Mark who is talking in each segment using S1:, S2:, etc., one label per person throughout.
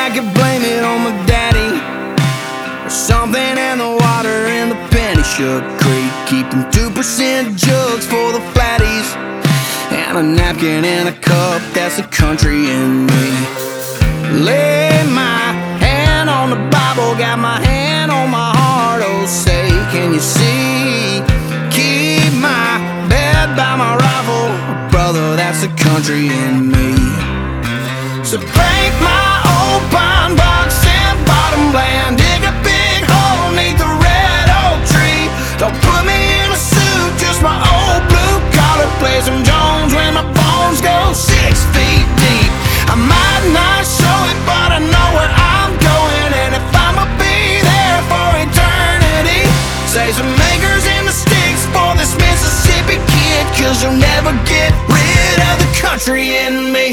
S1: I could blame it on my daddy, or something in the water in the Penny-Shook Creek, keeping 2% jugs for the flatties, and a napkin and a cup, that's the country in me. Lay my hand on the Bible, got my hand on my heart, oh say, can you see? Keep my bed by my rifle, brother, that's the country in me. So break my old pine box and bottom land, dig a big hole neath the red oak tree. Don't put me in a suit, just my old blue collar, play some Jones when my bones go 6 feet deep. I might not show it, but I know where I'm going, and if I'ma be there for eternity, say some acres in the sticks for this Mississippi kid, 'cause you'll never get rid of the country in me.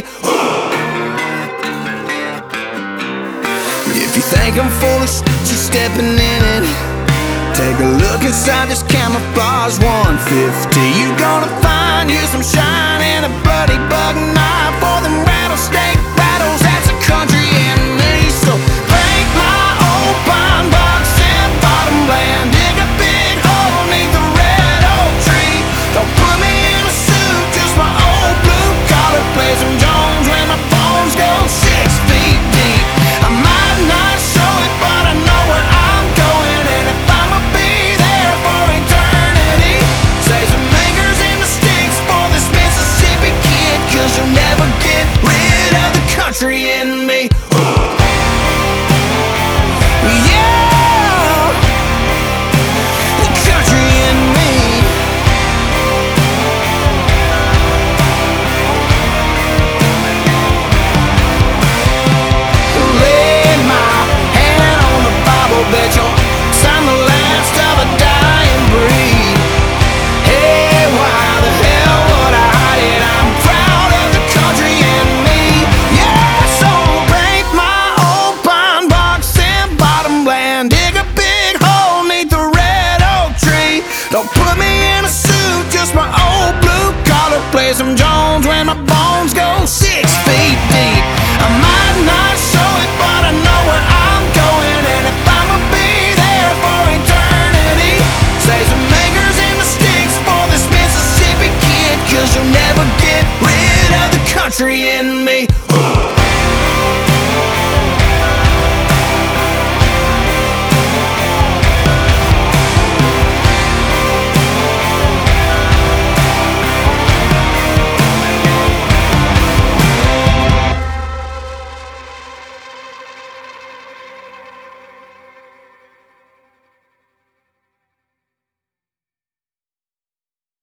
S1: If you think I'm full of shit, you're stepping in it. Take a look inside this camouflage 150. You gonna find you some shine and a bloody bug knife for them rattlesnake rattles, that's a country in me. So break my old pine box and bottom land, dig a big hole neath the red oak tree. Don't put me in a suit, just my old blue collar, play some Jones when my bones go 6 feet deep. I might not show it, but I know where I'm going, and if I'ma be there for eternity, say some acres in the sticks for this Mississippi kid, 'cause you'll never get rid of the country in me.